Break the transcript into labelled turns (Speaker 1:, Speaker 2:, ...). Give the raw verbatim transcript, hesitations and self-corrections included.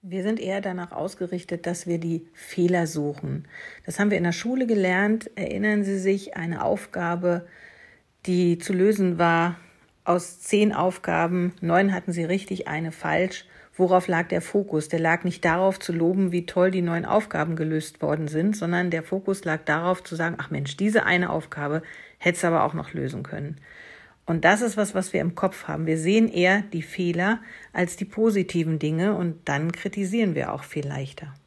Speaker 1: Wir sind eher danach ausgerichtet, dass wir die Fehler suchen. Das haben wir in der Schule gelernt. Erinnern Sie sich, eine Aufgabe, die zu lösen war, aus zehn Aufgaben, neun hatten Sie richtig, eine falsch. Worauf lag der Fokus? Der lag nicht darauf zu loben, wie toll die neun Aufgaben gelöst worden sind, sondern der Fokus lag darauf zu sagen, ach Mensch, diese eine Aufgabe hättest du aber auch noch lösen können. Und das ist was, was wir im Kopf haben. Wir sehen eher die Fehler als die positiven Dinge und dann kritisieren wir auch viel leichter.